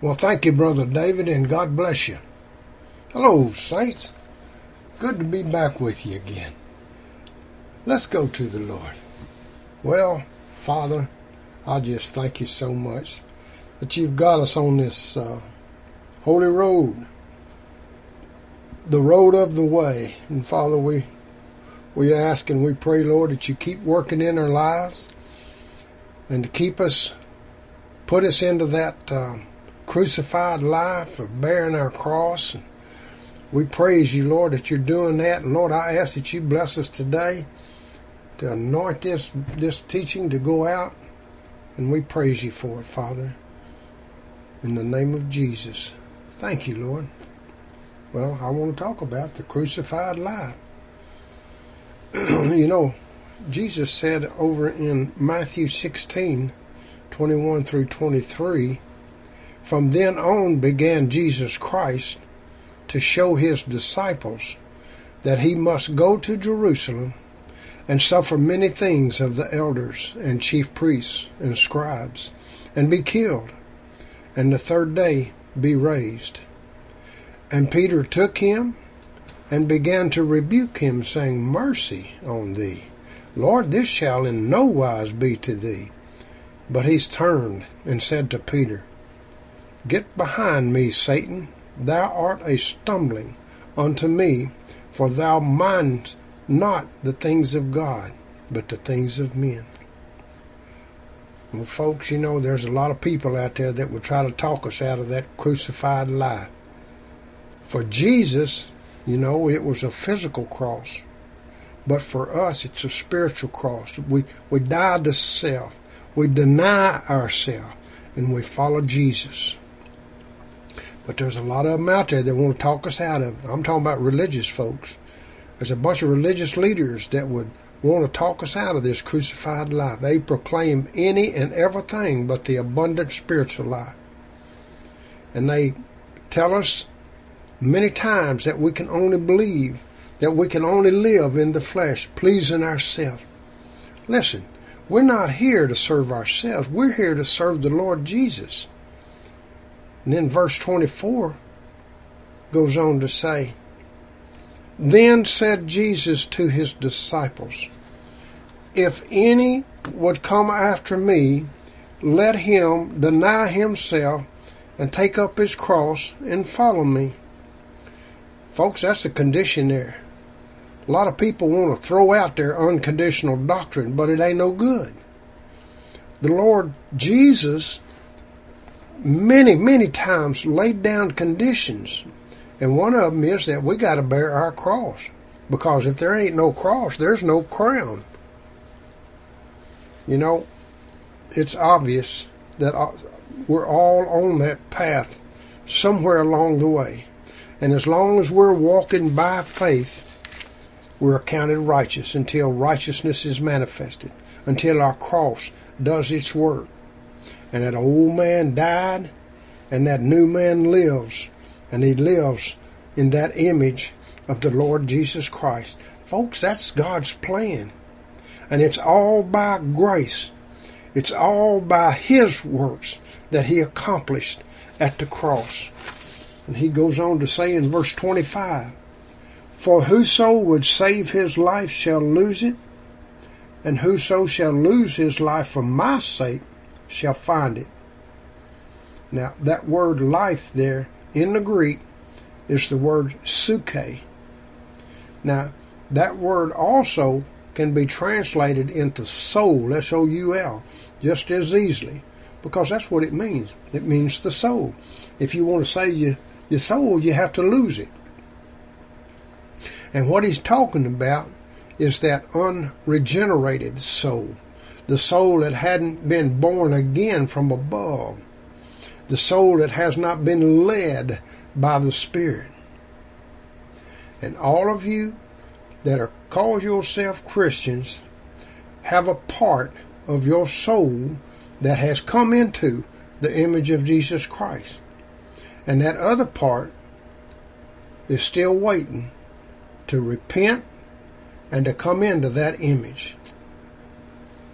Well, thank you, Brother David, and God bless you. Hello, saints. Good to be back with you again. Let's go to the Lord. Well, Father, I just thank you so much that you've got us on this holy road, the road of the way. And Father, we ask and we pray, Lord, that you keep working in our lives and to keep us, put us into that crucified life of bearing our cross. And we praise you, Lord, that you're doing that. And Lord, I ask that you bless us today to anoint this teaching to go out. And we praise you for it, Father, in the name of Jesus. Thank you, Lord. Well, I want to talk about the crucified life. You know, Jesus said over in Matthew 16:21 through 23, from then on began Jesus Christ to show his disciples that he must go to Jerusalem and suffer many things of the elders and chief priests and scribes, and be killed, and the third day be raised. And Peter took him and began to rebuke him, saying, Mercy on thee, Lord, this shall in no wise be to thee. But he turned and said to Peter, Get behind me, Satan, thou art a stumbling unto me, for thou mindest not the things of God, but the things of men. Well, folks, you know, there's a lot of people out there that would try to talk us out of that crucified life. For Jesus, you know, it was a physical cross. But for us, it's a spiritual cross. We die to self. We deny ourselves, and we follow Jesus. But there's a lot of them out there that want to talk us out of it. I'm talking about religious folks. There's a bunch of religious leaders that would want to talk us out of this crucified life. They proclaim any and everything but the abundant spiritual life. And they tell us many times that we can only believe, that we can only live in the flesh, pleasing ourselves. Listen, we're not here to serve ourselves. We're here to serve the Lord Jesus. And then verse 24 goes on to say, Then said Jesus to his disciples, If any would come after me, let him deny himself and take up his cross and follow me. Folks, that's the condition there. A lot of people want to throw out their unconditional doctrine, but it ain't no good. The Lord Jesus many, many times laid down conditions, and one of them is that we got to bear our cross, because if there ain't no cross, there's no crown. You know, it's obvious that we're all on that path somewhere along the way, and as long as we're walking by faith, we're accounted righteous until righteousness is manifested, until our cross does its work. And that old man died, and that new man lives, and he lives in that image of the Lord Jesus Christ. Folks, that's God's plan. And it's all by grace. It's all by his works that he accomplished at the cross. And he goes on to say in verse 25, For whoso would save his life shall lose it, and whoso shall lose his life for my sake shall find it. Now, that word life there in the Greek is the word suke. Now, that word also can be translated into soul, S-O-U-L, just as easily, because that's what it means. It means the soul. If you want to save your soul, you have to lose it. And what he's talking about is that unregenerated soul, the soul that hadn't been born again from above, the soul that has not been led by the Spirit. And all of you that are call yourself Christians have a part of your soul that has come into the image of Jesus Christ. And that other part is still waiting to repent and to come into that image.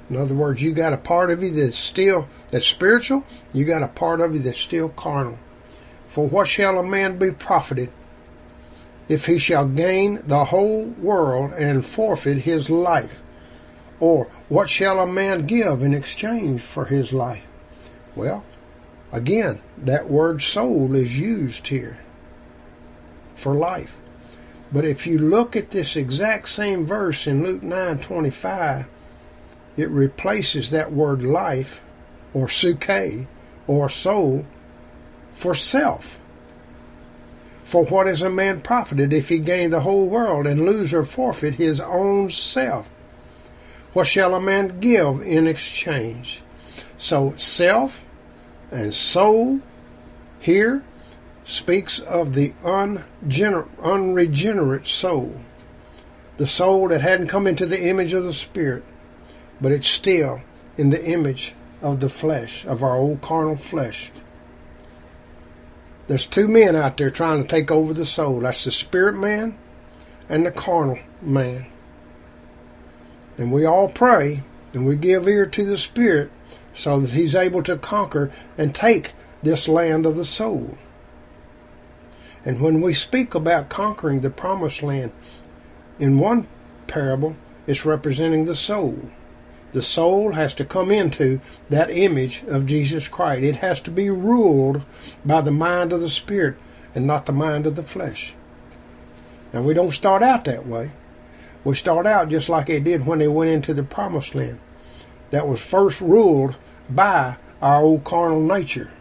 In other words, you got a part of you that's spiritual. You got a part of you that's still carnal. For what shall a man be profited if he shall gain the whole world and forfeit his life? Or what shall a man give in exchange for his life? Well, again, that word soul is used here for life. But if you look at this exact same verse in Luke 9:25, it replaces that word life, or psyche, or soul, for self. For what is a man profited if he gain the whole world and lose or forfeit his own self? What shall a man give in exchange? So self and soul here speaks of the unregenerate soul. The soul that hadn't come into the image of the Spirit, but it's still in the image of the flesh, of our old carnal flesh. There's two men out there trying to take over the soul. That's the spirit man and the carnal man. And we all pray and we give ear to the Spirit so that He's able to conquer and take this land of the soul. And when we speak about conquering the promised land, in one parable, it's representing the soul. The soul has to come into that image of Jesus Christ. It has to be ruled by the mind of the Spirit and not the mind of the flesh. Now, we don't start out that way. We start out just like they did when they went into the promised land. That was first ruled by our old carnal nature.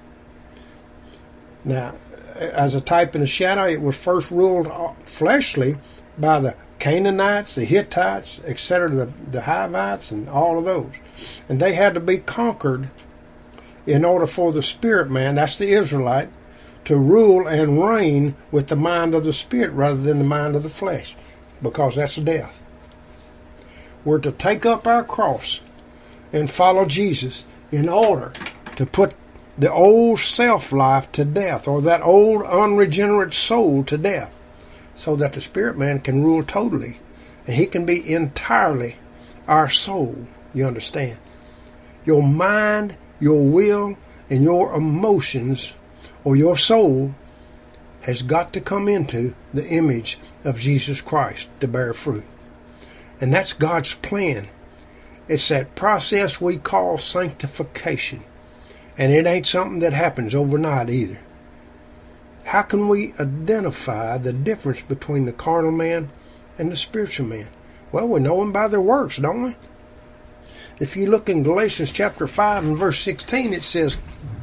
Now, as a type and a shadow, it was first ruled fleshly by the Canaanites, the Hittites, etc., the Hivites, and all of those. And they had to be conquered in order for the spirit man, that's the Israelite, to rule and reign with the mind of the Spirit rather than the mind of the flesh, because that's death. We're to take up our cross and follow Jesus in order to put the old self-life to death, or that old unregenerate soul to death, so that the spirit man can rule totally, and he can be entirely our soul. You understand? Your mind, your will, and your emotions, or your soul, has got to come into the image of Jesus Christ to bear fruit. And that's God's plan. It's that process we call sanctification. And it ain't something that happens overnight either. How can we identify the difference between the carnal man and the spiritual man? Well, we know them by their works, don't we? If you look in Galatians chapter 5 and verse 16, it says,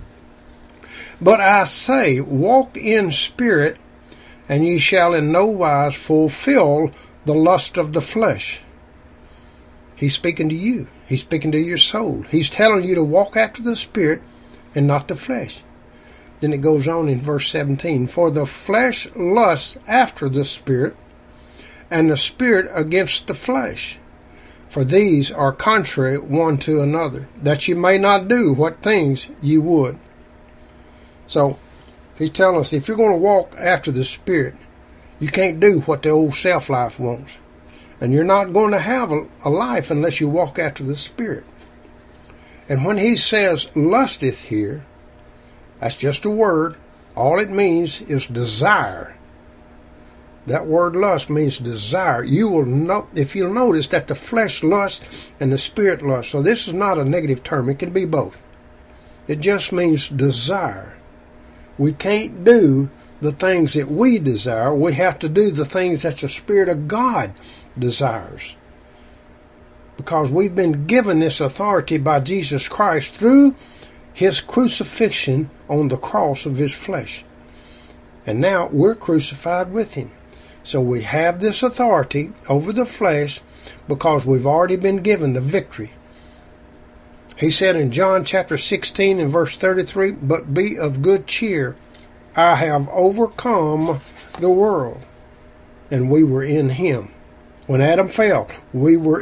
"But I say, walk in spirit, and ye shall in no wise fulfill the lust of the flesh." He's speaking to you. He's speaking to your soul. He's telling you to walk after the Spirit and not the flesh. Then it goes on in verse 17, "For the flesh lusts after the Spirit, and the Spirit against the flesh. For these are contrary one to another, that ye may not do what things ye would." So, he's telling us, if you're going to walk after the Spirit, you can't do what the old self-life wants. And you're not going to have a life unless you walk after the Spirit. And when he says lusteth here, that's just a word. All it means is desire. That word lust means desire. You will know, if you'll notice, that the flesh lusts and the Spirit lusts. So this is not a negative term. It can be both. It just means desire. We can't do the things that we desire. We have to do the things that the Spirit of God desires. Because we've been given this authority by Jesus Christ through His crucifixion on the cross of His flesh. And now we're crucified with Him. So we have this authority over the flesh because we've already been given the victory. He said in John chapter 16 and verse 33, "But be of good cheer, I have overcome the world." And we were in Him. When Adam fell, we were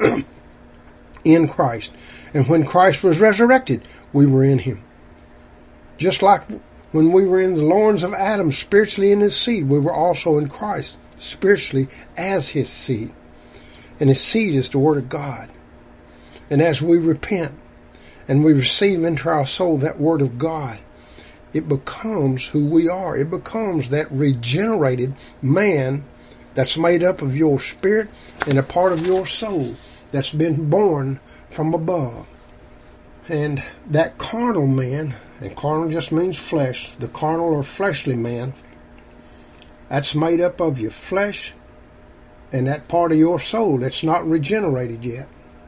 in Christ. And when Christ was resurrected, we were in Him. Just like when we were in the loins of Adam, spiritually in his seed, we were also in Christ, spiritually as His seed. And His seed is the Word of God. And as we repent and we receive into our soul that Word of God, it becomes who we are. It becomes that regenerated man that's made up of your spirit and a part of your soul that's been born from above. And that carnal man, and carnal just means flesh, the carnal or fleshly man, that's made up of your flesh and that part of your soul that's not regenerated yet.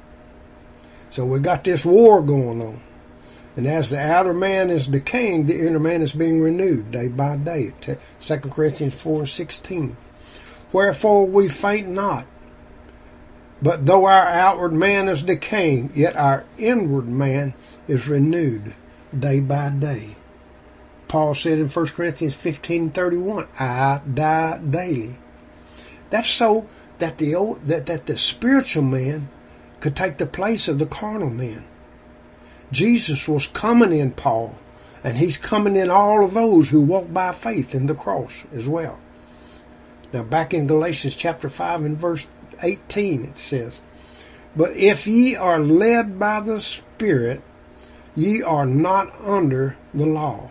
So we got this war going on. And as the outer man is decaying, the inner man is being renewed day by day. 2 Corinthians 4:16. Wherefore we faint not. But though our outward man is decaying, yet our inward man is renewed day by day. Paul said in 1 Corinthians 15:31, I die daily. That's so that the spiritual man could take the place of the carnal man. Jesus was coming in Paul, and he's coming in all of those who walk by faith in the cross as well. Now back in Galatians chapter 5 and verse 18 it says, But if ye are led by the Spirit, ye are not under the law.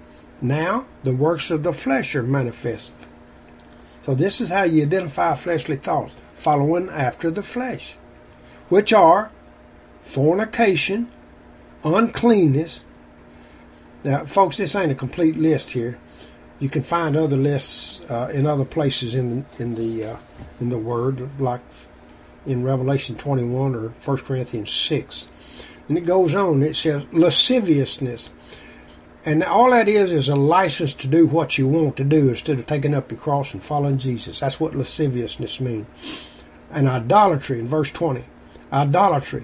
Now the works of the flesh are manifest. So this is how you identify fleshly thoughts, following after the flesh, which are fornication, uncleanness. Now, folks, this ain't a complete list here. You can find other lists in other places in the Word, like in Revelation 21 or 1 Corinthians 6. And it goes on. It says lasciviousness, and all that is a license to do what you want to do instead of taking up your cross and following Jesus. That's what lasciviousness means. And idolatry in verse 20. Idolatry.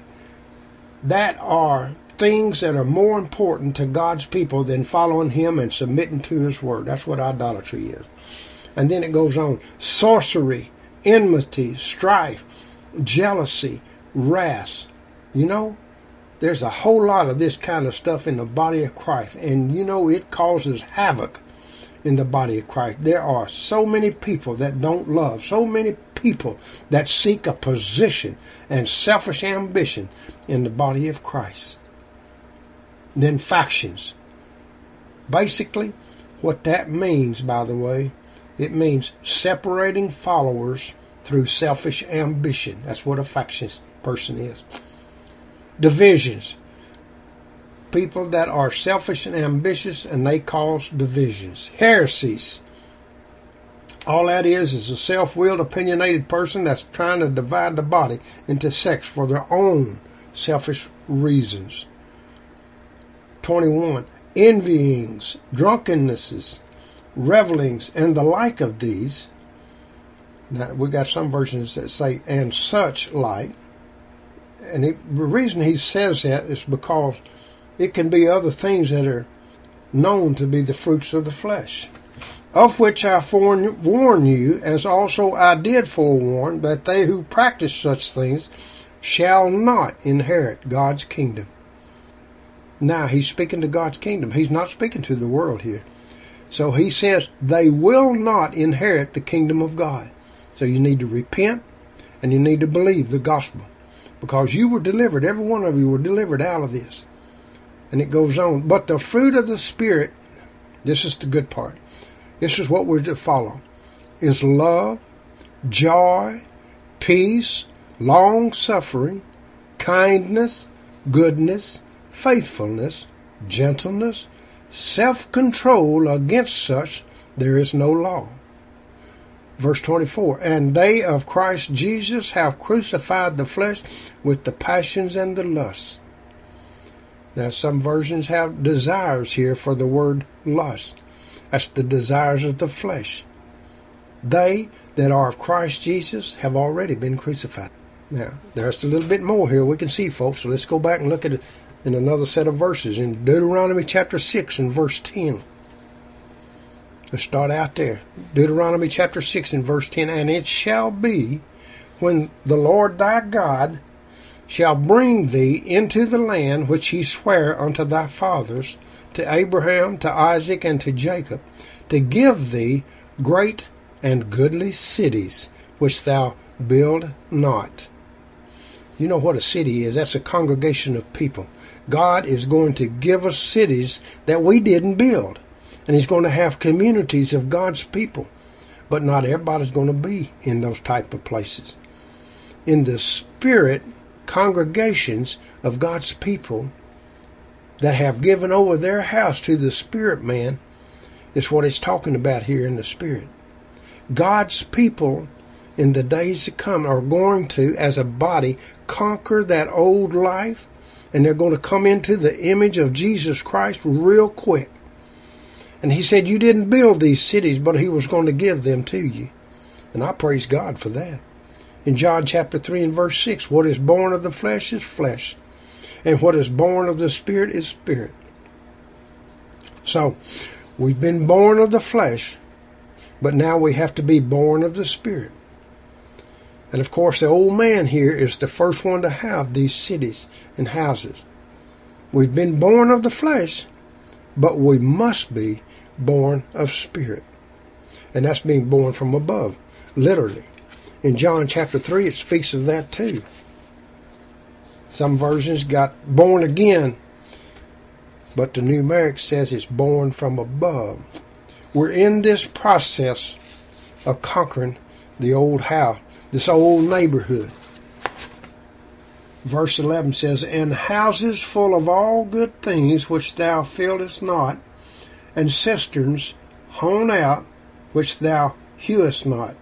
That are things that are more important to God's people than following Him and submitting to His Word. That's what idolatry is. And then it goes on. Sorcery, enmity, strife, jealousy, wrath. You know, there's a whole lot of this kind of stuff in the body of Christ. And you know, it causes havoc in the body of Christ. There are so many people that don't love, so many people that seek a position and selfish ambition in the body of Christ. Then factions. Basically, what that means, by the way, it means separating followers through selfish ambition. That's what a factious person is. Divisions. People that are selfish and ambitious, and they cause divisions. Heresies. All that is a self-willed, opinionated person that's trying to divide the body into sects for their own selfish reasons. 21. Envyings, drunkennesses, revelings, and the like of these. Now, we got some versions that say, and such like. And the reason he says that is because it can be other things that are known to be the fruits of the flesh. Of which I forewarn you, as also I did forewarn, that they who practice such things shall not inherit God's kingdom. Now, he's speaking to God's kingdom. He's not speaking to the world here. So he says they will not inherit the kingdom of God. So you need to repent and you need to believe the gospel. Because you were delivered, every one of you were delivered out of this. And it goes on. But the fruit of the Spirit, this is the good part. This is what we're to follow. Is love, joy, peace, long-suffering, kindness, goodness, faithfulness, gentleness, self-control. Against such there is no law. Verse 24, and they of Christ Jesus have crucified the flesh with the passions and the lusts. Now some versions have desires here for the word lust. That's the desires of the flesh. They that are of Christ Jesus have already been crucified. Now, there's a little bit more here we can see, folks, so let's go back and look at it in another set of verses. In Deuteronomy chapter 6 and verse 10. Let's start out there. Deuteronomy chapter 6 and verse 10. And it shall be, when the Lord thy God shall bring thee into the land which he sware unto thy fathers, to Abraham, to Isaac, and to Jacob, to give thee great and goodly cities, which thou build not. You know what a city is? That's a congregation of people. God is going to give us cities that we didn't build. And He's going to have communities of God's people. But not everybody's going to be in those type of places. In the spirit, congregations of God's people that have given over their house to the spirit man is what it's talking about here in the spirit. God's people in the days to come are going to, as a body, conquer that old life, and they're going to come into the image of Jesus Christ real quick. And He said you didn't build these cities, but He was going to give them to you. And I praise God for that. In John chapter 3 and verse 6, what is born of the flesh is flesh, and what is born of the Spirit is spirit. So, we've been born of the flesh, but now we have to be born of the Spirit. And of course, the old man here is the first one to have these cities and houses. We've been born of the flesh, but we must be born of spirit. And that's being born from above, literally. In John chapter 3, it speaks of that too. Some versions got born again, but the numeric says it's born from above. We're in this process of conquering the old house, this old neighborhood. Verse 11 says, and houses full of all good things which thou fillest not, and cisterns hewn out which thou hewest not.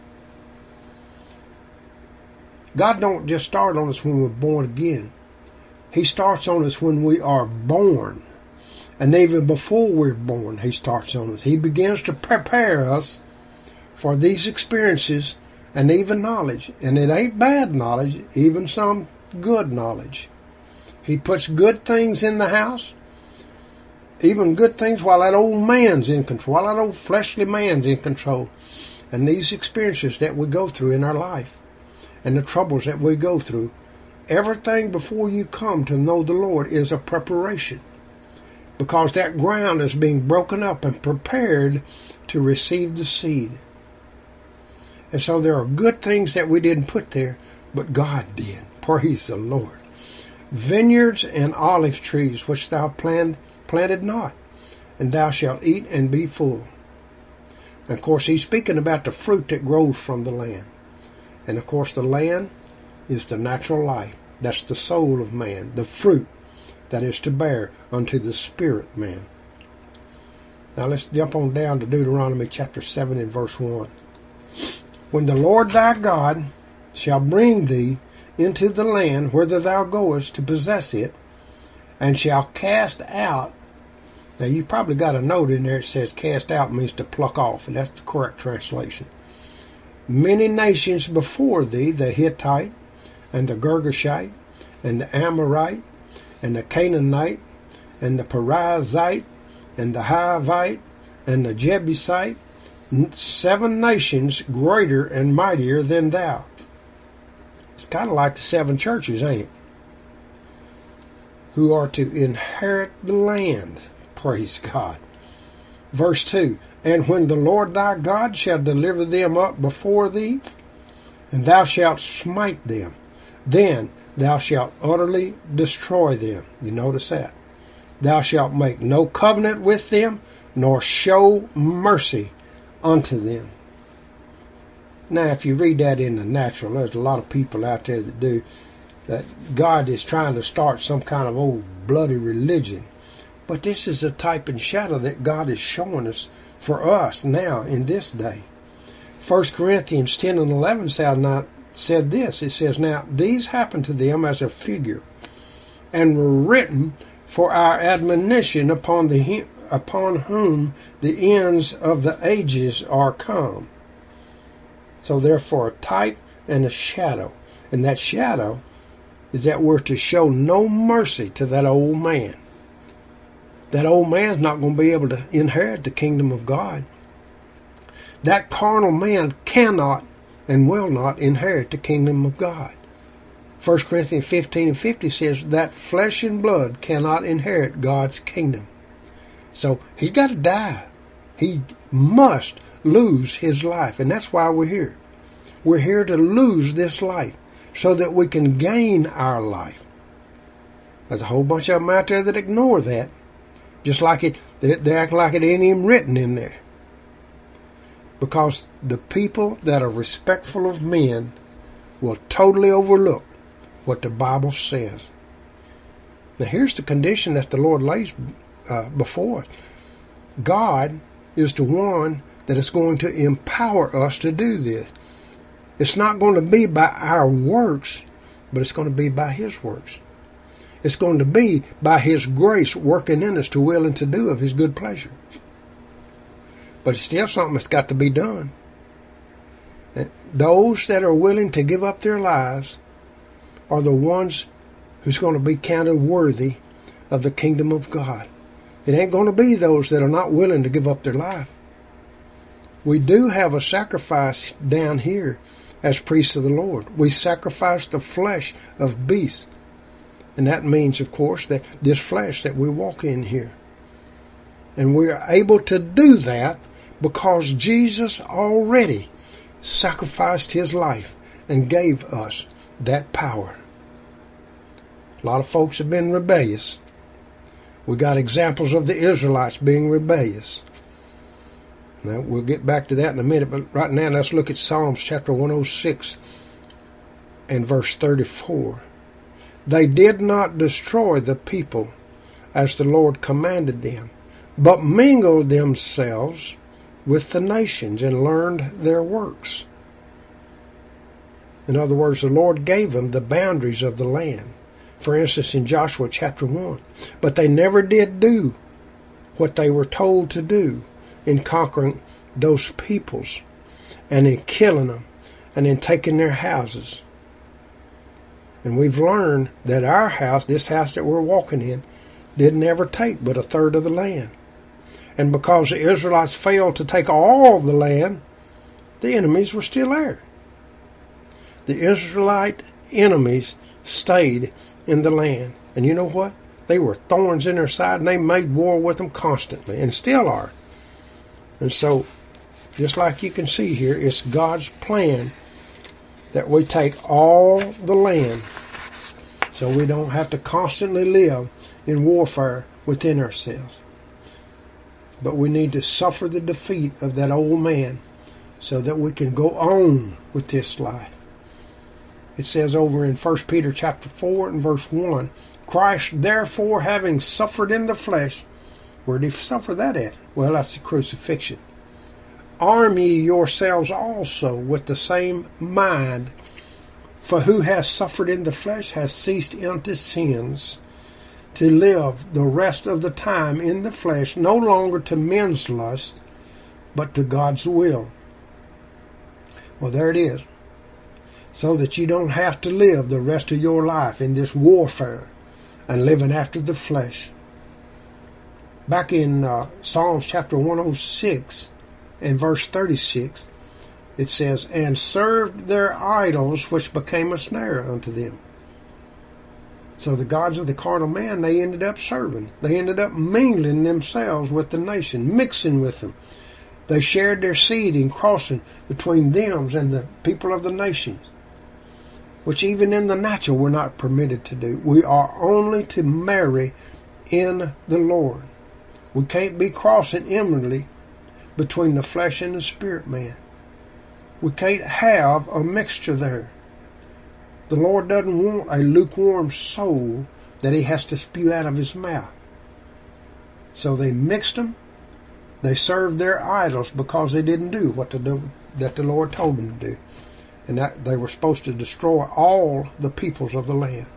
God don't just start on us when we're born again. He starts on us when we are born. And even before we're born, He starts on us. He begins to prepare us for these experiences and even knowledge. And it ain't bad knowledge, even some good knowledge. He puts good things in the house, even good things while that old man's in control, while that old fleshly man's in control. And these experiences that we go through in our life, and the troubles that we go through, everything before you come to know the Lord is a preparation. Because that ground is being broken up and prepared to receive the seed. And so there are good things that we didn't put there, but God did. Praise the Lord. Vineyards and olive trees which thou planted not, and thou shalt eat and be full. And of course, He's speaking about the fruit that grows from the land. And of course, the land is the natural life. That's the soul of man, the fruit that is to bear unto the spirit man. Now let's jump on down to Deuteronomy chapter 7 and verse 1. When the Lord thy God shall bring thee into the land whither thou goest to possess it, and shall cast out. Now you've probably got a note in there that says cast out means to pluck off, and that's the correct translation. Many nations before thee, the Hittite, and the Girgashite, and the Amorite, and the Canaanite, and the Perizzite, and the Hivite, and the Jebusite, 7 nations greater and mightier than thou. It's kind of like the 7 churches, ain't it? Who are to inherit the land. Praise God. Verse 2, and when the Lord thy God shall deliver them up before thee, and thou shalt smite them, then thou shalt utterly destroy them. You notice that. Thou shalt make no covenant with them, nor show mercy unto them. Now, if you read that in the natural, there's a lot of people out there that do that. God is trying to start some kind of old bloody religion. But this is a type and shadow that God is showing us for us now in this day. 1 Corinthians 10 and 11 said this. It says, now these happened to them as a figure, and were written for our admonition upon whom the ends of the ages are come. So therefore a type and a shadow. And that shadow is that we're to show no mercy to that old man. That old man's not going to be able to inherit the kingdom of God. That carnal man cannot and will not inherit the kingdom of God. 1 Corinthians 15 and 50 says that flesh and blood cannot inherit God's kingdom. So he's got to die. He must lose his life. And that's why we're here. We're here to lose this life, so that we can gain our life. There's a whole bunch of them out there that ignore that. Just like they act like it ain't even written in there. Because the people that are respectful of men will totally overlook what the Bible says. Now here's the condition that the Lord lays before us. God is the one that is going to empower us to do this. It's not going to be by our works, but it's going to be by His works. It's going to be by His grace working in us to will and to do of His good pleasure. But it's still something that's got to be done. And those that are willing to give up their lives are the ones who's going to be counted worthy of the kingdom of God. It ain't going to be those that are not willing to give up their life. We do have a sacrifice down here as priests of the Lord. We sacrifice the flesh of beasts. And that means, of course, that this flesh that we walk in here. And we are able to do that because Jesus already sacrificed His life and gave us that power. A lot of folks have been rebellious. We got examples of the Israelites being rebellious. Now, we'll get back to that in a minute, but right now let's look at Psalms chapter 106 and verse 34. They did not destroy the people as the Lord commanded them, but mingled themselves with the nations and learned their works. In other words, the Lord gave them the boundaries of the land. For instance, in Joshua chapter 1. But they never did do what they were told to do in conquering those peoples and in killing them and in taking their houses. And we've learned that our house, this house that we're walking in, didn't ever take but a third of the land. And because the Israelites failed to take all of the land, the enemies were still there. The Israelite enemies stayed in the land. And you know what? They were thorns in their side, and they made war with them constantly, and still are. And so, just like you can see here, it's God's plan that we take all the land so we don't have to constantly live in warfare within ourselves. But we need to suffer the defeat of that old man so that we can go on with this life. It says over in 1 Peter chapter 4 and verse 1, Christ therefore having suffered in the flesh. Where did He suffer that at? Well, that's the crucifixion. Arm ye yourselves also with the same mind. For who has suffered in the flesh has ceased unto sins, to live the rest of the time in the flesh, no longer to men's lust, but to God's will. Well, there it is. So that you don't have to live the rest of your life in this warfare and living after the flesh. Back in Psalms chapter 106 and verse 36, it says, And served their idols, which became a snare unto them. So the gods of the carnal man, they ended up serving. They ended up mingling themselves with the nation, mixing with them. They shared their seed in crossing between them and the people of the nations, which even in the natural we're not permitted to do. We are only to marry in the Lord. We can't be crossing inwardly between the flesh and the spirit man. We can't have a mixture there. The Lord doesn't want a lukewarm soul that He has to spew out of His mouth. So they mixed them. They served their idols because they didn't do what that the Lord told them to do. And that they were supposed to destroy all the peoples of the land.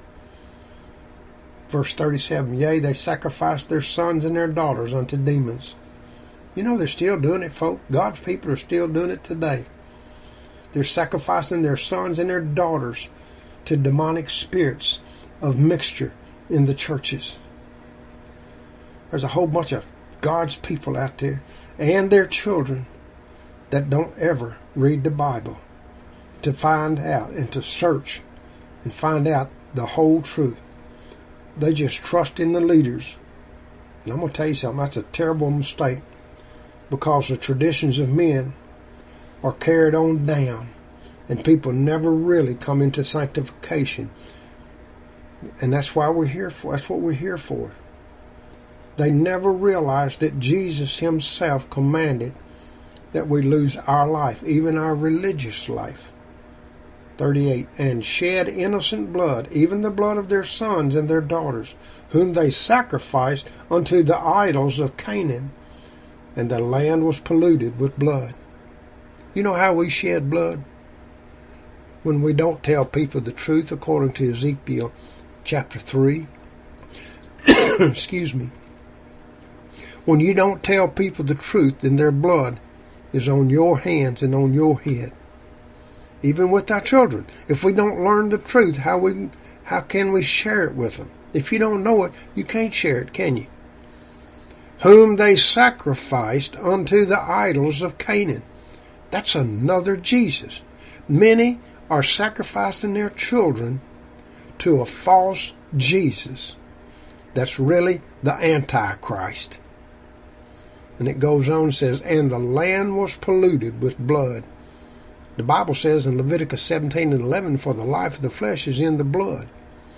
Verse 37, Yea, they sacrificed their sons and their daughters unto demons. You know they're still doing it, folks. God's people are still doing it today. They're sacrificing their sons and their daughters to demonic spirits of mixture in the churches. There's a whole bunch of God's people out there and their children that don't ever read the Bible to find out and to search and find out the whole truth. They just trust in the leaders. And I'm going to tell you something, that's a terrible mistake, because the traditions of men are carried on down And people never really come into sanctification. And that's why we're here for. That's what we're here for. They never realize that Jesus himself commanded that we lose our life, even our religious life. 38, and shed innocent blood, even the blood of their sons and their daughters, whom they sacrificed unto the idols of Canaan, and the land was polluted with blood. You know how we shed blood? When we don't tell people the truth, according to Ezekiel chapter 3. Excuse me. When you don't tell people the truth, then their blood is on your hands and on your head. Even with our children. If we don't learn the truth, how can we share it with them? If you don't know it, you can't share it, can you? Whom they sacrificed unto the idols of Canaan. That's another Jesus. Many are sacrificing their children to a false Jesus. That's really the Antichrist. And it goes on and says, and the land was polluted with blood. The Bible says in Leviticus 17 and 11, for the life of the flesh is in the blood.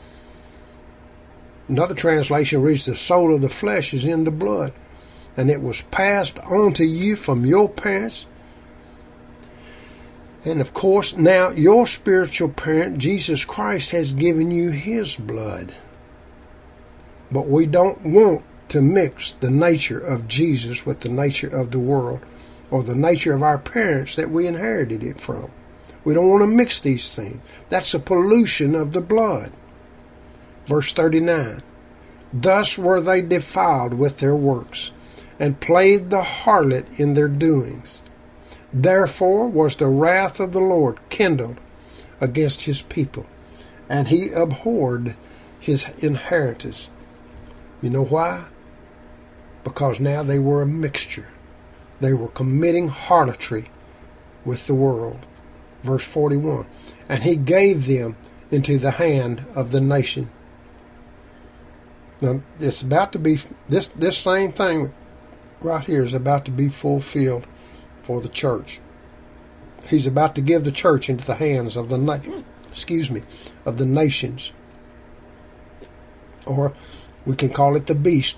Another translation reads, the soul of the flesh is in the blood. And it was passed on to you from your parents. And of course, now your spiritual parent, Jesus Christ, has given you his blood. But we don't want to mix the nature of Jesus with the nature of the world, or the nature of our parents that we inherited it from. We don't want to mix these things. That's a pollution of the blood. Verse 39, thus were they defiled with their works, and played the harlot in their doings. Therefore was the wrath of the Lord kindled against his people, and he abhorred his inheritance. You know why? Because now they were a mixture. They were committing harlotry with the world. Verse 41, and he gave them into the hand of the nation. Now, it's about to be, this same thing right here is about to be fulfilled for the church. He's about to give the church into the hands of the of the nations. Or we can call it the beast.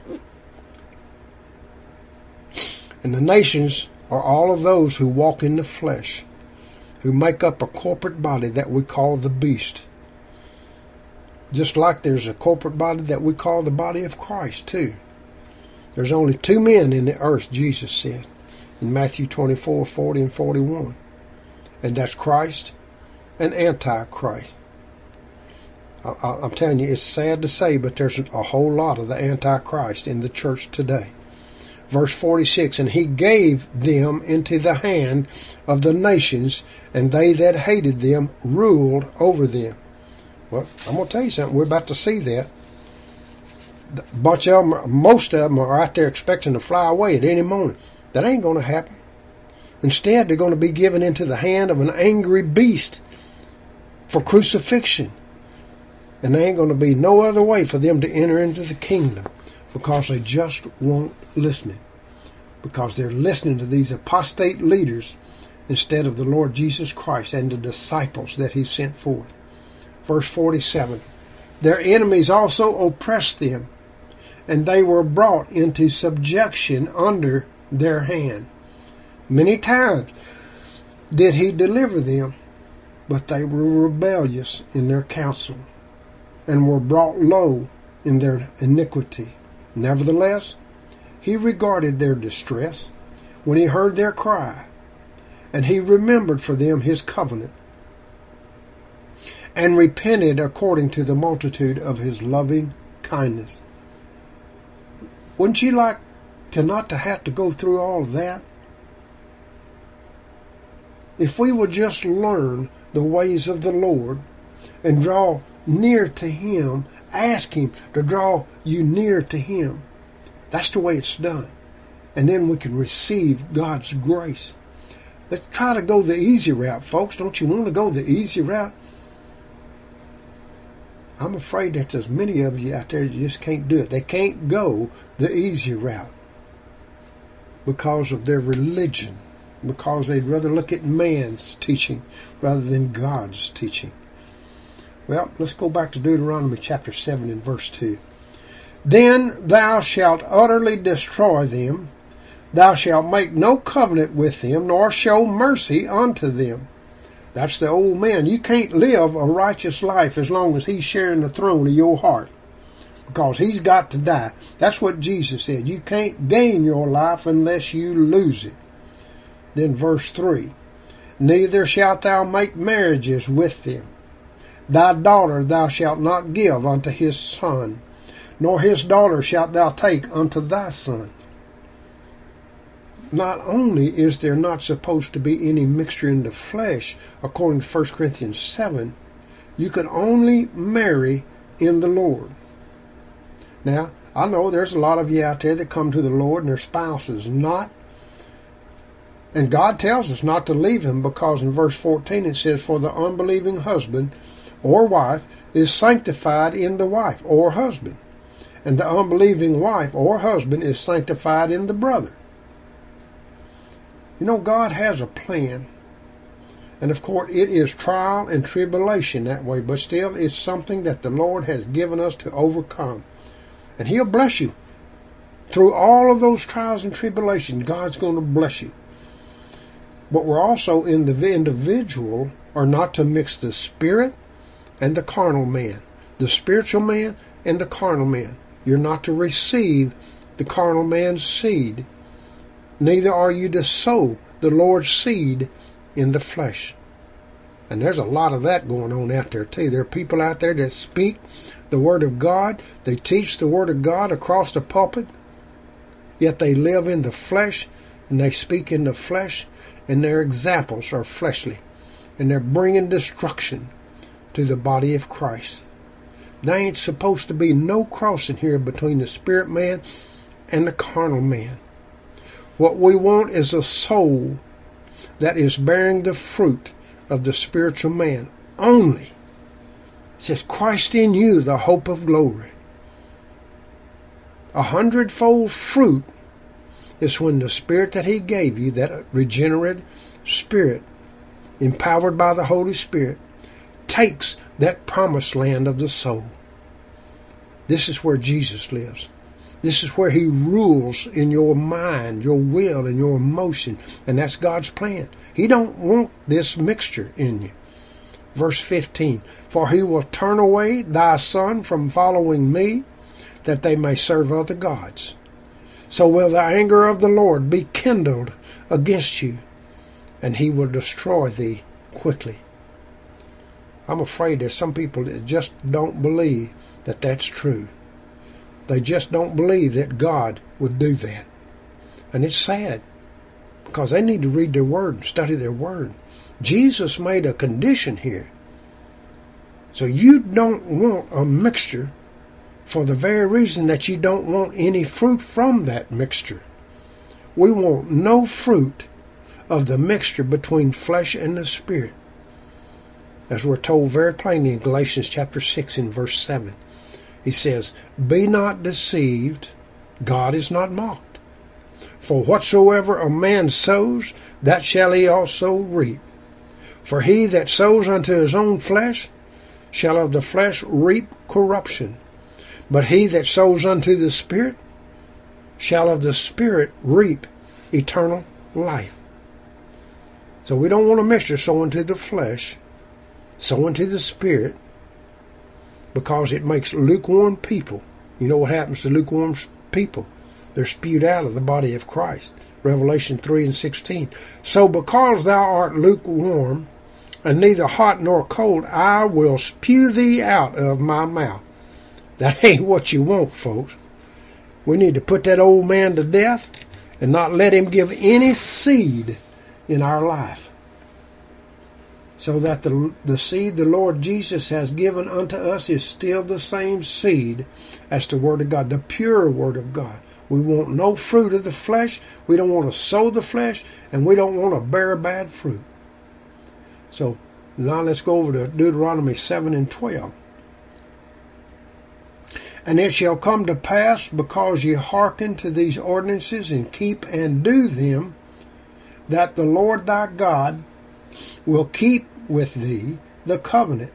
And the nations are all of those who walk in the flesh, who make up a corporate body that we call the beast. Just like there's a corporate body that we call the body of Christ too. There's only two men in the earth, Jesus said, in Matthew 24, 40 and 41. And that's Christ and Antichrist. I'm telling you, it's sad to say, but there's a whole lot of the Antichrist in the church today. Verse 46, and he gave them into the hand of the nations, and they that hated them ruled over them. Well, I'm going to tell you something. We're about to see that. A bunch of them, most of them are out there expecting to fly away at any moment. That ain't going to happen. Instead, they're going to be given into the hand of an angry beast for crucifixion. And there ain't going to be no other way for them to enter into the kingdom, because they just won't listen. Because they're listening to these apostate leaders instead of the Lord Jesus Christ and the disciples that he sent forth. Verse 47, their enemies also oppressed them, and they were brought into subjection under their hand. Many times did he deliver them, but they were rebellious in their counsel, and were brought low in their iniquity. Nevertheless, he regarded their distress when he heard their cry, and he remembered for them his covenant, and repented according to the multitude of his loving kindness. Wouldn't you like to not to have to go through all of that? If we would just learn the ways of the Lord and draw near to him, ask him to draw you near to him. That's the way it's done. And then we can receive God's grace. Let's try to go the easy route, folks. Don't you want to go the easy route? I'm afraid that there's many of you out there that just can't do it. They can't go the easy route because of their religion. because they'd rather look at man's teaching rather than God's teaching. Well, let's go back to Deuteronomy chapter 7 and verse 2. Then thou shalt utterly destroy them. Thou shalt make no covenant with them, nor show mercy unto them. That's the old man. You can't live a righteous life as long as he's sharing the throne of your heart, because he's got to die. That's what Jesus said. You can't gain your life unless you lose it. Then verse 3. Neither shalt thou make marriages with them. Thy daughter thou shalt not give unto his son, nor his daughter shalt thou take unto thy son. Not only is there not supposed to be any mixture in the flesh, according to 1 Corinthians 7, you can only marry in the Lord. Now, I know there's a lot of you out there that come to the Lord and their spouse is not. And God tells us not to leave him, because in verse 14 it says, for the unbelieving husband or wife is sanctified in the wife or husband, and the unbelieving wife or husband is sanctified in the brother. You know, God has a plan. And of course, it is trial and tribulation that way, but still it's something that the Lord has given us to overcome. And he'll bless you. Through all of those trials and tribulations, God's going to bless you. But we're also in the individual are not to mix the spirit and the carnal man. The spiritual man and the carnal man. You're not to receive the carnal man's seed. Neither are you to sow the Lord's seed in the flesh. And there's a lot of that going on out there too. There are people out there that speak the Word of God. They teach the Word of God across the pulpit. Yet they live in the flesh and they speak in the flesh. And their examples are fleshly. And they're bringing destruction to the body of Christ. There ain't supposed to be no crossing here between the spirit man and the carnal man. What we want is a soul that is bearing the fruit of the spiritual man only. It says, Christ in you, the hope of glory. 100-fold fruit is when the spirit that he gave you, that regenerated spirit, empowered by the Holy Spirit, takes that promised land of the soul. This is where Jesus lives. This is where he rules in your mind, your will, and your emotion. And that's God's plan. He don't want this mixture in you. Verse 15, for he will turn away thy son from following me, that they may serve other gods. So will the anger of the Lord be kindled against you, and he will destroy thee quickly. I'm afraid there's some people that just don't believe that that's true. They just don't believe that God would do that. And it's sad, because they need to read their word and study their word. Jesus made a condition here. So you don't want a mixture for the very reason that you don't want any fruit from that mixture. We want no fruit of the mixture between flesh and the spirit. As we're told very plainly in Galatians chapter 6 and verse 7. He says, be not deceived, God is not mocked. For whatsoever a man sows, that shall he also reap. For he that sows unto his own flesh shall of the flesh reap corruption. But he that sows unto the Spirit shall of the Spirit reap eternal life. So we don't want a mixture sowing to the flesh, sowing to the Spirit, because it makes lukewarm people. You know what happens to lukewarm people? They're spewed out of the body of Christ. Revelation 3 and 16. So because thou art lukewarm, and neither hot nor cold, I will spew thee out of my mouth. That ain't what you want, folks. We need to put that old man to death and not let him give any seed in our life. So that the seed the Lord Jesus has given unto us is still the same seed as the Word of God, the pure Word of God. We want no fruit of the flesh. We don't want to sow the flesh, and we don't want to bear bad fruit. So now let's go over to Deuteronomy 7 and 12. And it shall come to pass, because ye hearken to these ordinances and keep and do them, that the Lord thy God will keep with thee the covenant.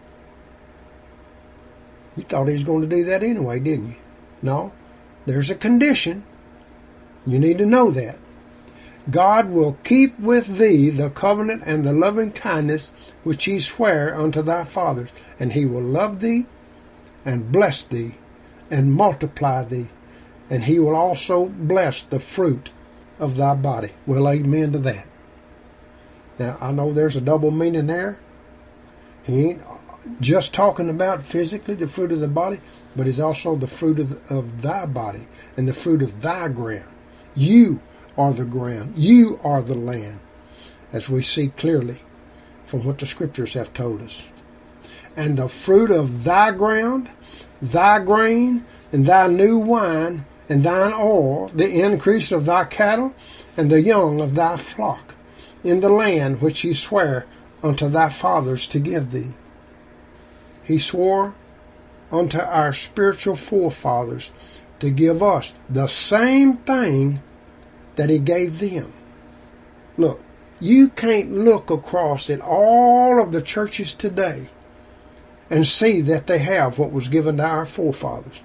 You thought he was going to do that anyway, didn't you? No, there's a condition. You need to know that. God will keep with thee the covenant and the loving kindness which he sware unto thy fathers, and he will love thee and bless thee and multiply thee, and he will also bless the fruit of thy body. Well, amen to that. Now, I know there's a double meaning there. He ain't just talking about physically the fruit of the body, but it's also the fruit of thy body and the fruit of thy ground. You are the ground. You are the land, as we see clearly from what the scriptures have told us. And the fruit of thy ground, thy grain, and thy new wine, and thine oil, the increase of thy cattle, and the young of thy flock, in the land which he sware unto thy fathers to give thee. He swore unto our spiritual forefathers to give us the same thing that he gave them. Look, you can't look across at all of the churches today and see that they have what was given to our forefathers.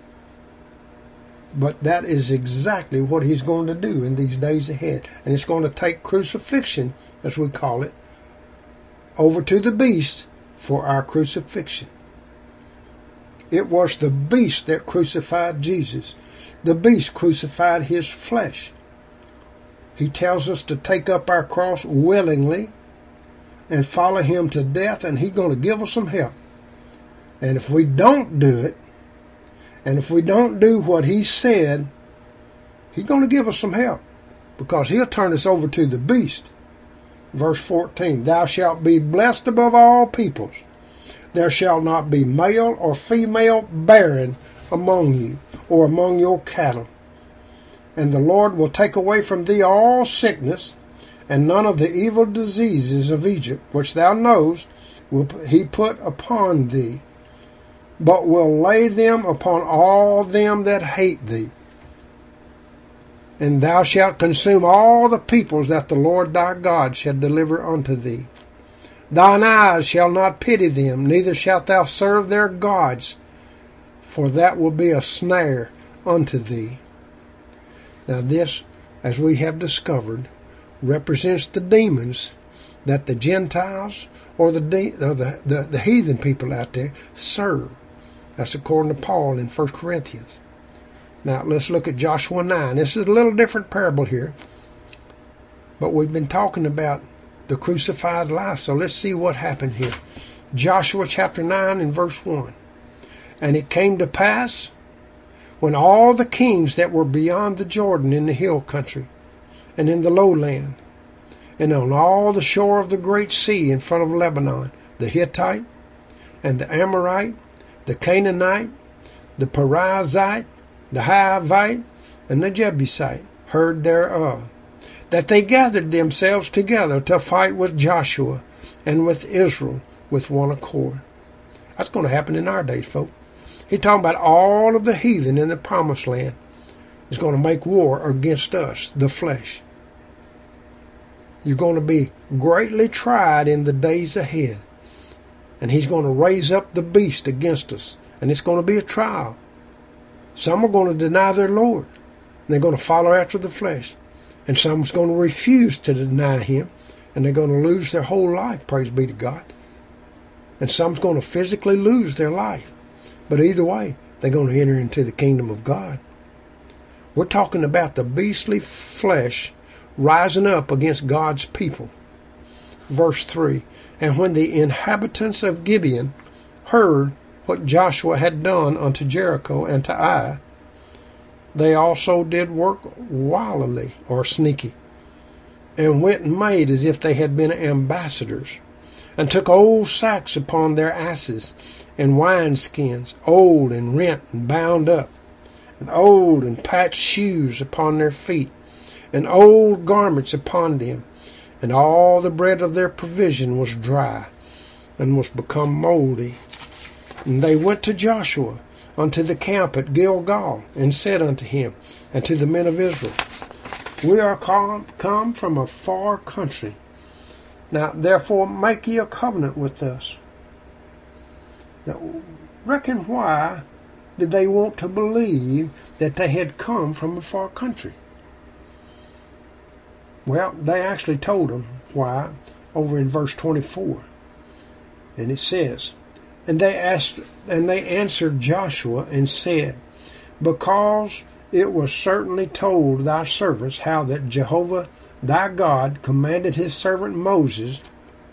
But that is exactly what he's going to do in these days ahead. And it's going to take crucifixion, as we call it, over to the beast for our crucifixion. It was the beast that crucified Jesus. The beast crucified his flesh. He tells us to take up our cross willingly and follow him to death, and he's going to give us some help. And if we don't do it, and if we don't do what he said, he's going to give us some help, because he'll turn us over to the beast. Verse 14, thou shalt be blessed above all peoples. There shall not be male or female barren among you, or among your cattle. And the Lord will take away from thee all sickness, and none of the evil diseases of Egypt, which thou knowest, will he put upon thee, but will lay them upon all them that hate thee. And thou shalt consume all the peoples that the Lord thy God shall deliver unto thee. Thine eyes shall not pity them, neither shalt thou serve their gods, for that will be a snare unto thee. Now this, as we have discovered, represents the demons that the Gentiles or the heathen people out there serve. That's according to Paul in 1 Corinthians. Now let's look at Joshua 9. This is a little different parable here, but we've been talking about the crucified life, so let's see what happened here. Joshua chapter 9 and verse 1. And it came to pass, when all the kings that were beyond the Jordan in the hill country, and in the lowland, and on all the shore of the great sea in front of Lebanon, the Hittite, and the Amorite, the Canaanite, the Perizzite, the Hivite, and the Jebusite, heard thereof, that they gathered themselves together to fight with Joshua and with Israel with one accord. That's going to happen in our days, folks. He's talking about all of the heathen in the promised land is going to make war against us, the flesh. You're going to be greatly tried in the days ahead. And he's going to raise up the beast against us. And it's going to be a trial. Some are going to deny their Lord. And they're going to follow after the flesh. And some's going to refuse to deny him. And they're going to lose their whole life, praise be to God. And some's going to physically lose their life. But either way, they're going to enter into the kingdom of God. We're talking about the beastly flesh rising up against God's people. Verse 3, and when the inhabitants of Gibeon heard what Joshua had done unto Jericho and to Ai, they also did work wildly, or sneaky, and went and made as if they had been ambassadors, and took old sacks upon their asses, and wineskins, old and rent and bound up, and old and patched shoes upon their feet, and old garments upon them, and all the bread of their provision was dry, and was become moldy. And they went to Joshua unto the camp at Gilgal, and said unto him, and to the men of Israel, We are come from a far country. Now, therefore, make ye a covenant with us. Now, reckon why did they want to believe that they had come from a far country? Well, they actually told them why over in verse 24. And it says, And they answered Joshua and said, Because it was certainly told thy servants how that Jehovah thy God commanded his servant Moses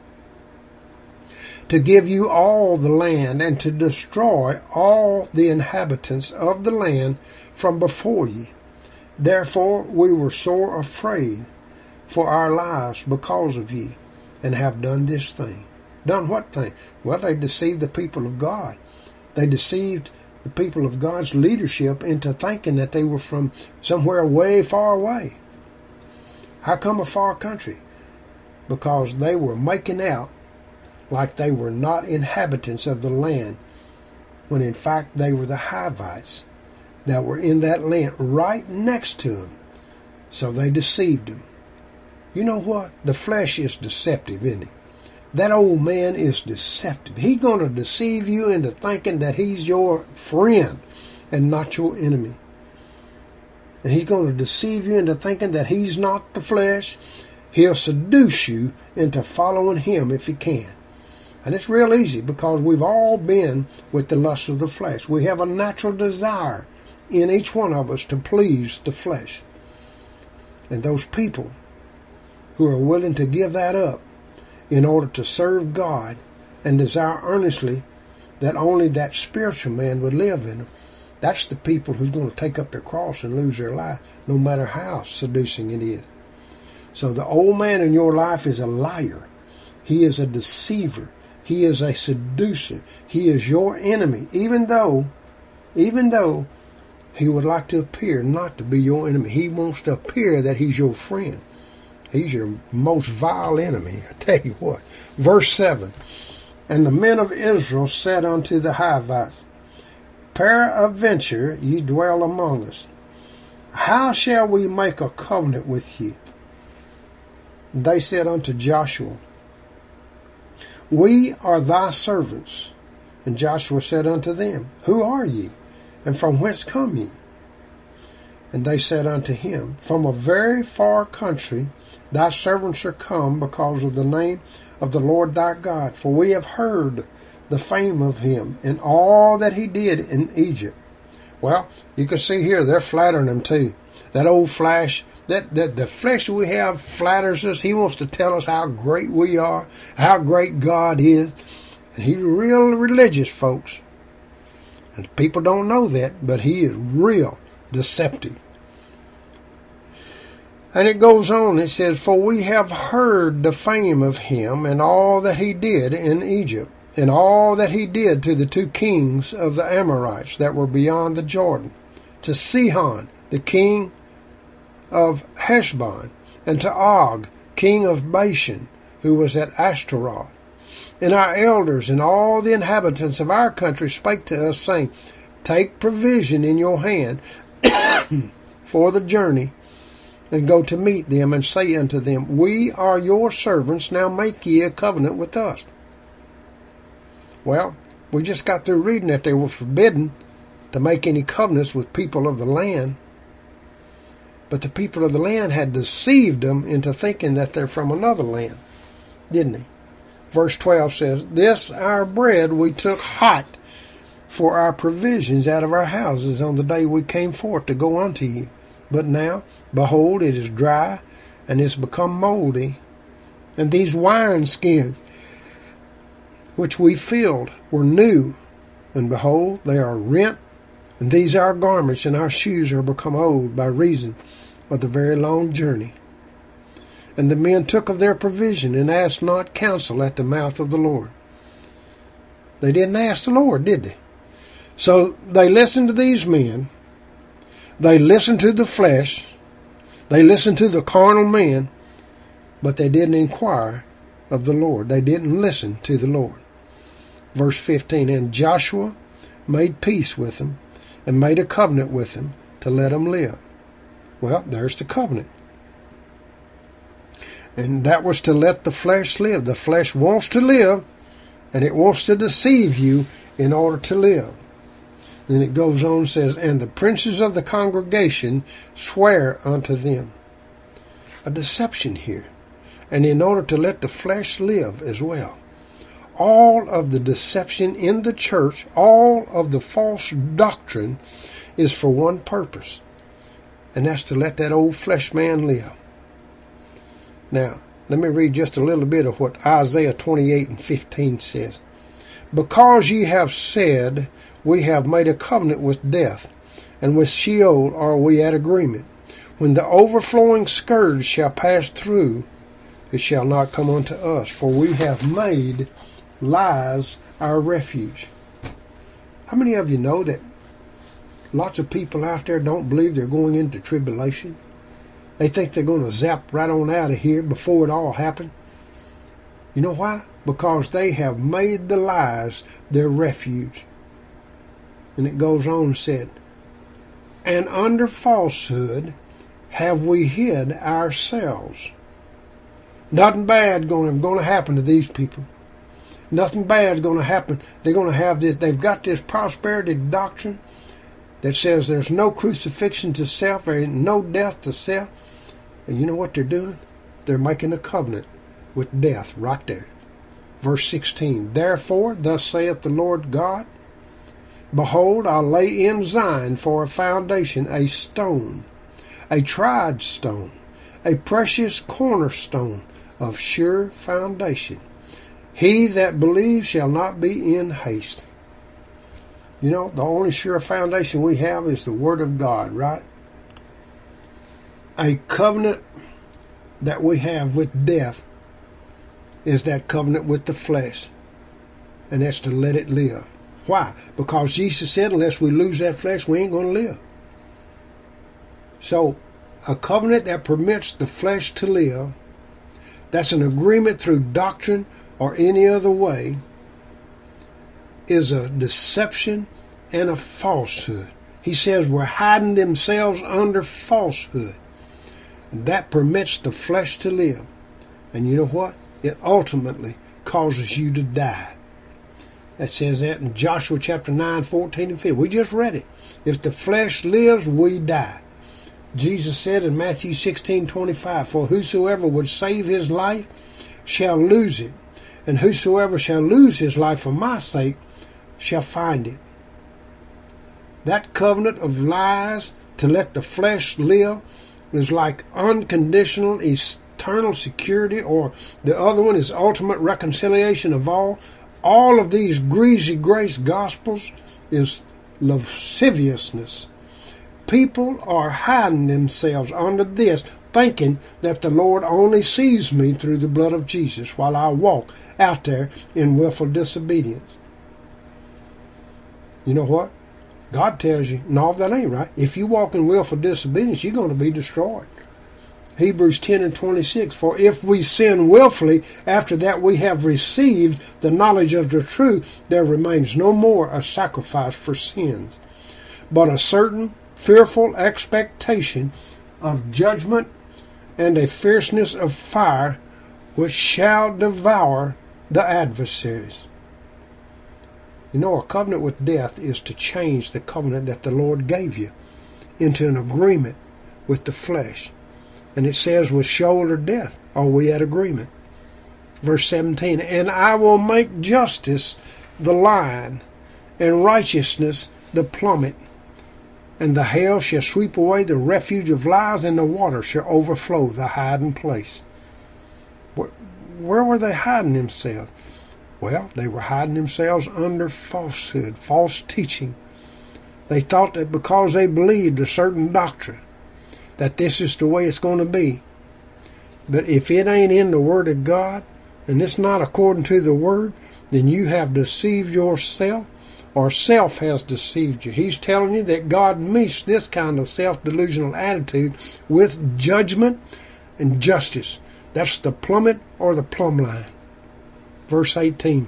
to give you all the land and to destroy all the inhabitants of the land from before ye. Therefore we were sore afraid for our lives because of ye, and have done this thing. Done what thing? Well, they deceived the people of God. They deceived the people of God's leadership into thinking that they were from somewhere way far away. How come a far country? Because they were making out like they were not inhabitants of the land, when in fact they were the Hivites that were in that land right next to them. So they deceived them. You know what? The flesh is deceptive, isn't it? That old man is deceptive. He's going to deceive you into thinking that he's your friend and not your enemy. And he's going to deceive you into thinking that he's not the flesh. He'll seduce you into following him if he can. And it's real easy, because we've all been with the lust of the flesh. We have a natural desire in each one of us to please the flesh. And those people who are willing to give that up in order to serve God and desire earnestly that only that spiritual man would live in them, that's the people who's going to take up their cross and lose their life, no matter how seducing it is. So the old man in your life is a liar. He is a deceiver. He is a seducer. He is your enemy, even though he would like to appear not to be your enemy. He wants to appear that he's your friend. He's your most vile enemy. I tell you what. Verse 7. And the men of Israel said unto the Hivites, Peradventure ye dwell among us. How shall we make a covenant with you? And they said unto Joshua, We are thy servants. And Joshua said unto them, Who are ye? And from whence come ye? And they said unto him, From a very far country thy servants are come, because of the name of the Lord thy God. For we have heard the fame of him, and all that he did in Egypt. Well, you can see here, they're flattering him too. That old flesh, that the flesh we have flatters us. He wants to tell us how great we are, how great God is. And he's real religious, folks. And people don't know that, but he is real deceptive. And it goes on, it says, For we have heard the fame of him, and all that he did in Egypt, and all that he did to the two kings of the Amorites that were beyond the Jordan, to Sihon, the king of Heshbon, and to Og, king of Bashan, who was at Ashtaroth. And our elders and all the inhabitants of our country spake to us, saying, Take provision in your hand for the journey, and go to meet them, and say unto them, We are your servants, now make ye a covenant with us. Well, we just got through reading that they were forbidden to make any covenants with people of the land. But the people of the land had deceived them into thinking that they're from another land, didn't they? Verse 12 says, This our bread we took hot for our provisions out of our houses on the day we came forth to go unto you. But now, behold, it is dry, and is become moldy. And these wineskins which we filled were new, and behold, they are rent. And these our garments and our shoes are become old by reason of the very long journey. And the men took of their provision, and asked not counsel at the mouth of the Lord. They didn't ask the Lord, did they? So they listened to these men. They listened to the flesh. They listened to the carnal man. But they didn't inquire of the Lord. They didn't listen to the Lord. Verse 15, And Joshua made peace with them, and made a covenant with them, to let them live. Well, there's the covenant. And that was to let the flesh live. The flesh wants to live, and it wants to deceive you in order to live. Then it goes on and says, and the princes of the congregation swear unto them. A deception here. And in order to let the flesh live as well. All of the deception in the church, all of the false doctrine is for one purpose. And that's to let that old flesh man live. Now, let me read just a little bit of what Isaiah 28:15 says. Because ye have said, we have made a covenant with death, and with Sheol are we at agreement. When the overflowing scourge shall pass through, it shall not come unto us, for we have made lies our refuge. How many of you know that lots of people out there don't believe they're going into tribulation? They think they're going to zap right on out of here before it all happened. You know why? Because they have made the lies their refuge. And it goes on and said, and under falsehood have we hid ourselves. Nothing bad going to happen to these people. Nothing bad is going to happen. They're going to have this. They've got this prosperity doctrine that says there's no crucifixion to self, there ain't no death to self. And you know what they're doing? They're making a covenant with death right there. Verse 16, therefore, thus saith the Lord God, behold, I lay in Zion for a foundation a stone, a tried stone, a precious cornerstone of sure foundation. He that believes shall not be in haste. You know, the only sure foundation we have is the Word of God, right? A covenant that we have with death is that covenant with the flesh. And that's to let it live. Why? Because Jesus said unless we lose that flesh, we ain't going to live. So, a covenant that permits the flesh to live, that's an agreement through doctrine or any other way, is a deception and a falsehood. He says we're hiding themselves under falsehood. And that permits the flesh to live. And you know what? It ultimately causes you to die. That says that in Joshua chapter 9, 14 and 15. We just read it. If the flesh lives, we die. Jesus said in Matthew 16:25, for whosoever would save his life shall lose it, and whosoever shall lose his life for my sake shall find it. That covenant of lies to let the flesh live is like unconditional eternal security, or the other one is ultimate reconciliation of all. All of these greasy grace gospels is lasciviousness. People are hiding themselves under this, thinking that the Lord only sees me through the blood of Jesus while I walk out there in willful disobedience. You know what? God tells you, no, that ain't right. If you walk in willful disobedience, you're going to be destroyed. Hebrews 10 and 26, for if we sin willfully, after that we have received the knowledge of the truth, there remains no more a sacrifice for sins, but a certain fearful expectation of judgment and a fierceness of fire which shall devour the adversaries. You know, a covenant with death is to change the covenant that the Lord gave you into an agreement with the flesh. And it says, with Sheol or death are we at agreement. Verse 17, and I will make justice the line, and righteousness the plummet. And the hail shall sweep away the refuge of lies, and the water shall overflow the hiding place. Where were they hiding themselves? Well, they were hiding themselves under falsehood, false teaching. They thought that because they believed a certain doctrine, that this is the way it's going to be. But if it ain't in the Word of God, and it's not according to the Word, then you have deceived yourself, or self has deceived you. He's telling you that God meets this kind of self-delusional attitude with judgment and justice. That's the plummet or the plumb line. Verse 18,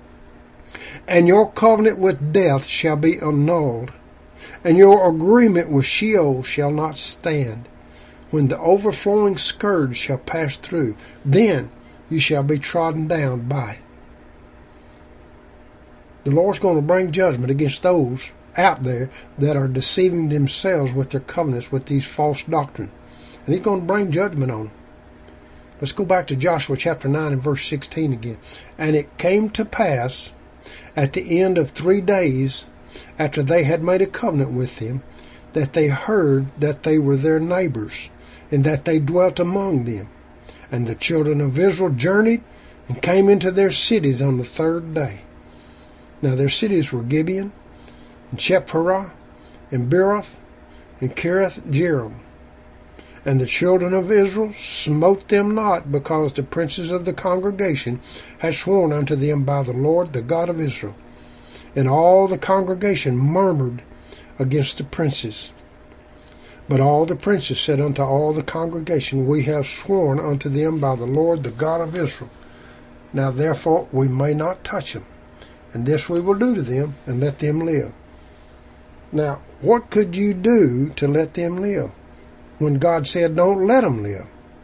and your covenant with death shall be annulled, and your agreement with Sheol shall not stand. when the overflowing scourge shall pass through, then you shall be trodden down by it. The Lord's going to bring judgment against those out there that are deceiving themselves with their covenants, with these false doctrines. And He's going to bring judgment on them. Let's go back to Joshua chapter 9 and verse 16 again. And it came to pass at the end of 3 days, after they had made a covenant with them, that they heard that they were their neighbors, and that they dwelt among them. And the children of Israel journeyed and came into their cities on the 3rd day. Now their cities were Gibeon, and Chephirah, and Beeroth, and Kiriath Jearim. And the children of Israel smote them not, because the princes of the congregation had sworn unto them by the Lord, the God of Israel. And all the congregation murmured against the princes. But all the princes said unto all the congregation, We have sworn unto them by the Lord, the God of Israel. Now therefore we may not touch them, and this we will do to them, and let them live. Now, what could you do to let them live, when God said, don't let them live?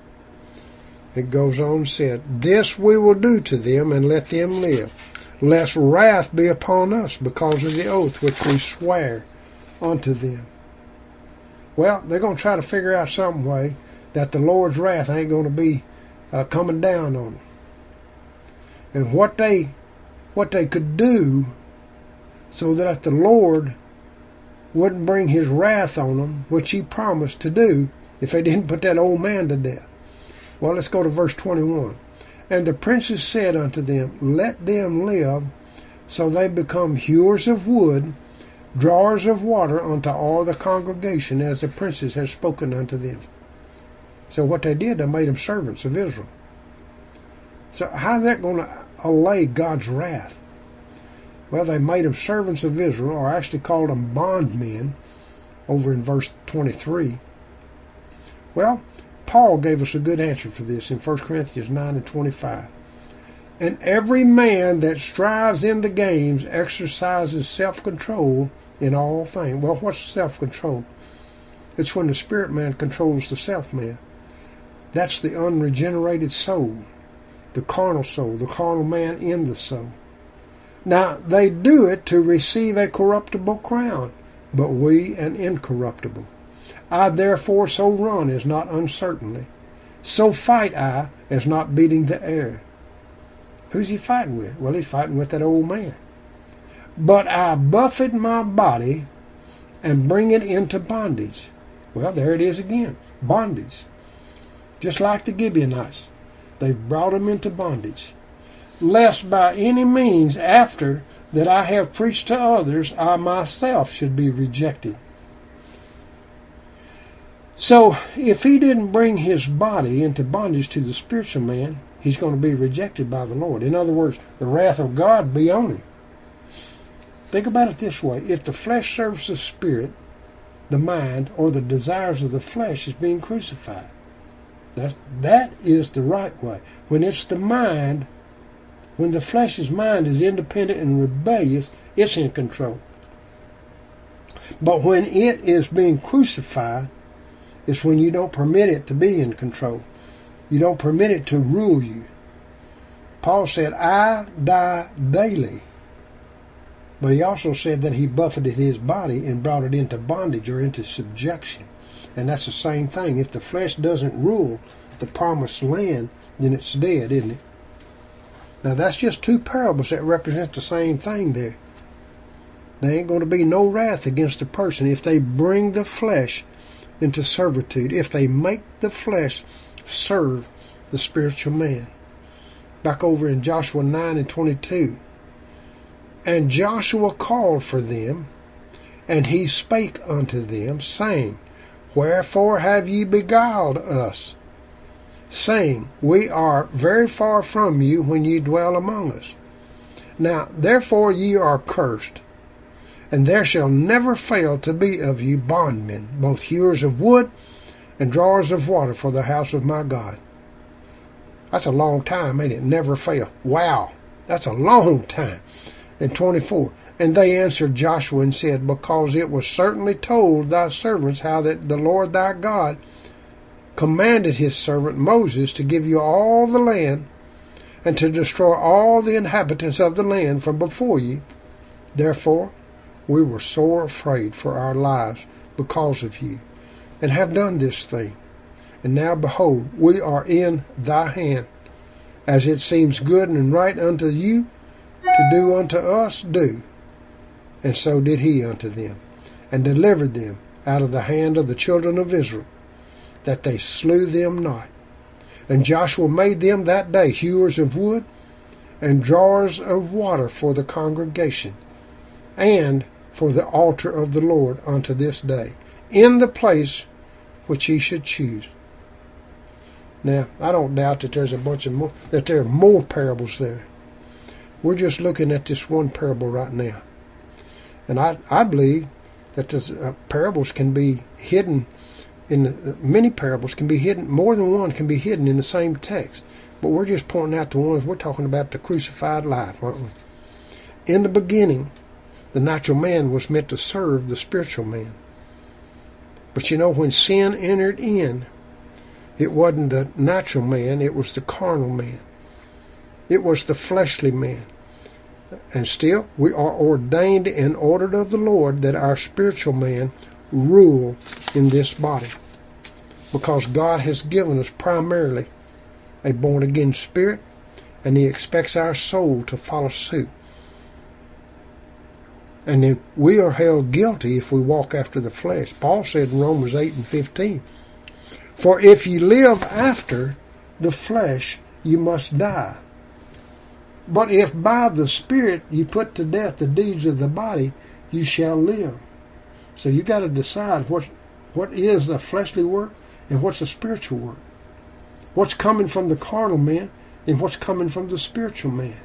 It goes on and said, This we will do to them, and let them live, lest wrath be upon us, because of the oath which we swear unto them. Well, they're going to try to figure out some way that the Lord's wrath ain't going to be coming down on them. And what they could do so that the Lord wouldn't bring His wrath on them, which He promised to do if they didn't put that old man to death. Well, let's go to verse 21. And the princes said unto them, Let them live, so they become hewers of wood, drawers of water unto all the congregation, as the princes had spoken unto them. So what they did, they made them servants of Israel. So how's that going to allay God's wrath? Well, they made them servants of Israel, or actually called them bondmen, over in verse 23. Well, Paul gave us a good answer for this in 1 Corinthians 9 and 25. And every man that strives in the games exercises self-control in all things. Well, what's self-control? It's when the spirit man controls the self-man. That's the unregenerated soul, the carnal man in the soul. Now, they do it to receive a corruptible crown, but we an incorruptible. I therefore so run as not uncertainly. So fight I as not beating the air. Who's he fighting with? Well, he's fighting with that old man. But I buffet my body and bring it into bondage. Well, there it is again. Bondage. Just like the Gibeonites. They've brought them into bondage. Lest by any means after that I have preached to others, I myself should be rejected. So, if he didn't bring his body into bondage to the spiritual man, he's going to be rejected by the Lord. In other words, the wrath of God be on him. Think about it this way. If the flesh serves the spirit, the mind, or the desires of the flesh is being crucified. That is the right way. When it's the mind, when the flesh's mind is independent and rebellious, it's in control. But when it is being crucified, it's when you don't permit it to be in control. You don't permit it to rule you. Paul said, I die daily. But he also said that he buffeted his body and brought it into bondage or into subjection. And that's the same thing. If the flesh doesn't rule the promised land, then it's dead, isn't it? Now that's just two parables that represent the same thing there. There ain't going to be no wrath against a person if they bring the flesh into servitude, if they make the flesh serve the spiritual man. Back over in Joshua 9 and 22. And Joshua called for them, and he spake unto them, saying, Wherefore have ye beguiled us, saying, We are very far from you when ye dwell among us. Now therefore ye are cursed, and there shall never fail to be of you bondmen, both hewers of wood and drawers of water for the house of my God. That's a long time, ain't it? Never fail. Wow, that's a long time. And 24, and they answered Joshua and said, Because it was certainly told thy servants how that the Lord thy God commanded his servant Moses to give you all the land, and to destroy all the inhabitants of the land from before you. Therefore we were sore afraid for our lives because of you, and have done this thing. And now, behold, we are in thy hand. As it seems good and right unto you to do unto us, do. And so did he unto them, and delivered them out of the hand of the children of Israel, that they slew them not. And Joshua made them that day hewers of wood, and drawers of water for the congregation, and for the altar of the Lord unto this day, in the place which he should choose. Now, I don't doubt that there's a bunch of more, that there are more parables there. We're just looking at this one parable right now. And I believe that the parables can be hidden many parables can be hidden, more than one can be hidden in the same text. But we're just pointing out the ones we're talking about, the crucified life, aren't we? In the beginning, the natural man was meant to serve the spiritual man. But you know, when sin entered in, it wasn't the natural man, it was the carnal man. It was the fleshly man. And still, we are ordained and ordered of the Lord that our spiritual man rule in this body, because God has given us primarily a born-again spirit, and he expects our soul to follow suit. And then we are held guilty if we walk after the flesh. Paul said in Romans 8:15, for if you live after the flesh, you must die. But if by the Spirit you put to death the deeds of the body, you shall live. So you got to decide what is the fleshly work and what's the spiritual work. What's coming from the carnal man and what's coming from the spiritual man.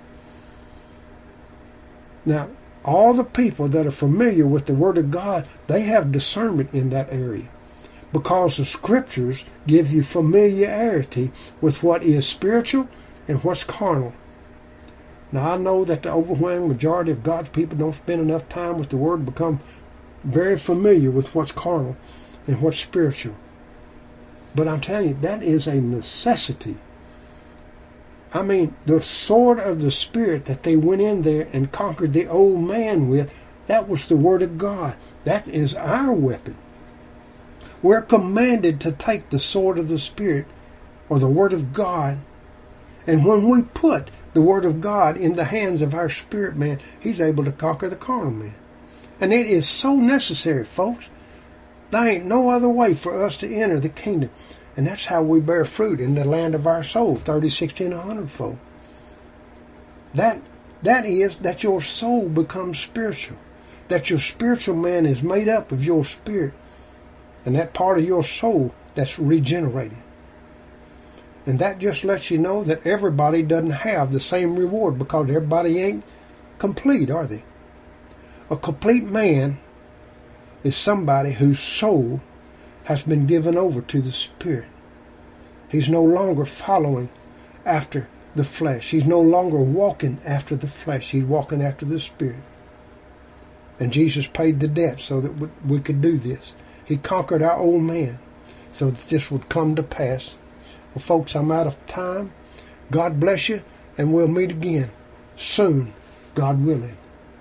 Now, all the people that are familiar with the Word of God, they have discernment in that area, because the Scriptures give you familiarity with what is spiritual and what's carnal. Now, I know that the overwhelming majority of God's people don't spend enough time with the Word to become very familiar with what's carnal and what's spiritual. But I'm telling you, that is a necessity. I mean, the sword of the Spirit that they went in there and conquered the old man with, that was the Word of God. That is our weapon. We're commanded to take the sword of the Spirit, or the Word of God, and when we put the Word of God in the hands of our spirit man, he's able to conquer the carnal man. And it is so necessary, folks. There ain't no other way for us to enter the kingdom. And that's how we bear fruit in the land of our soul, 30, 60, and 100-fold. That is that your soul becomes spiritual. That your spiritual man is made up of your spirit. And that part of your soul that's regenerated. And that just lets you know that everybody doesn't have the same reward, because everybody ain't complete, are they? A complete man is somebody whose soul has been given over to the Spirit. He's no longer following after the flesh. He's no longer walking after the flesh. He's walking after the Spirit. And Jesus paid the debt so that we could do this. He conquered our old man so that this would come to pass. Well, folks, I'm out of time. God bless you, and we'll meet again soon, God willing.